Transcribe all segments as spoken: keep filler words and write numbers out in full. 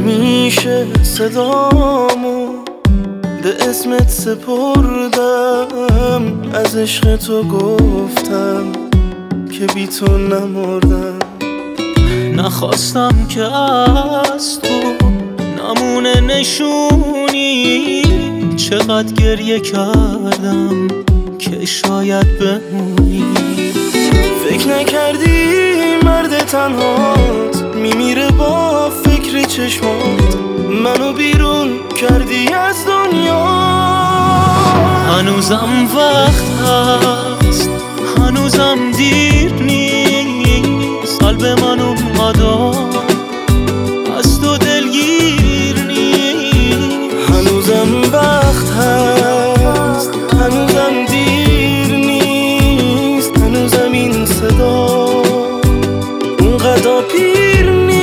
همیشه صدامو به اسمت سپردم، از عشق تو گفتم که بی تو نمردم. نخواستم که از تو نمونه نشونی، چقدر گریه کردم که شاید بمونی. فکر نکردی مرد تنهات میمیره با فکر چشمات، منو بیرون کردی از دنیا. هنوزم وقت هست، هنوزم دیر نیست، قلب من اومدا از تو دلگیر نیست. هنوزم وقت هست، هنوزم دیر نیست، هنوزم این صدا اونقدر پیر نیست.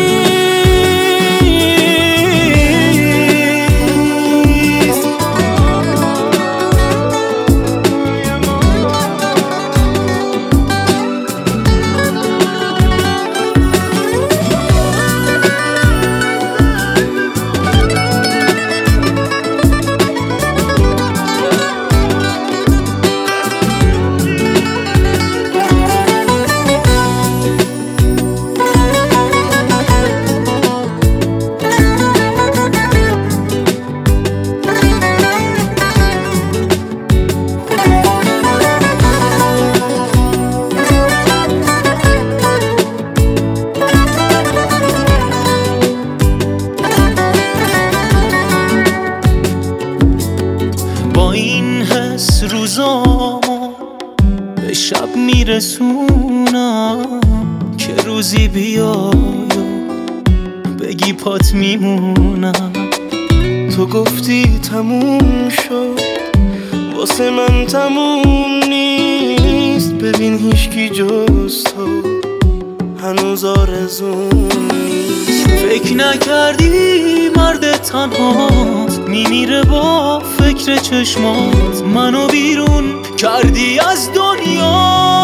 این حس روزامو به شب میرسونم که روزی بیای بگی پات میمونم. تو گفتی تموم شد، واسه من تموم نیست. ببین هیچکی جز تو هنوز آرزوم نیست. فکر نکردی مرد تنهات میمیره با فکر چشمات، منو بیرون کردی از دنیا.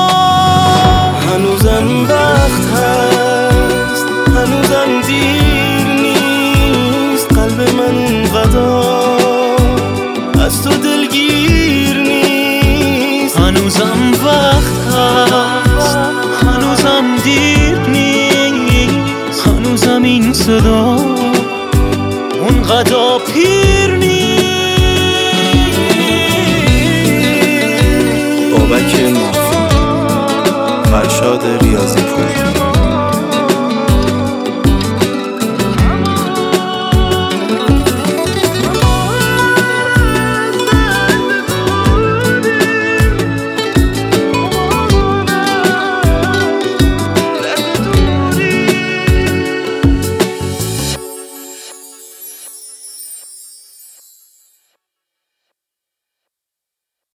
هنوزم وقت هست، هنوزم دیر نیست، قلب من اونقدر از تو دلگیر نیست. هنوزم وقت هست، هنوزم دیر نیست، هنوزم این صدا اونقدر پیر نیست. بابک مافی، فرشاد ریاضی پور.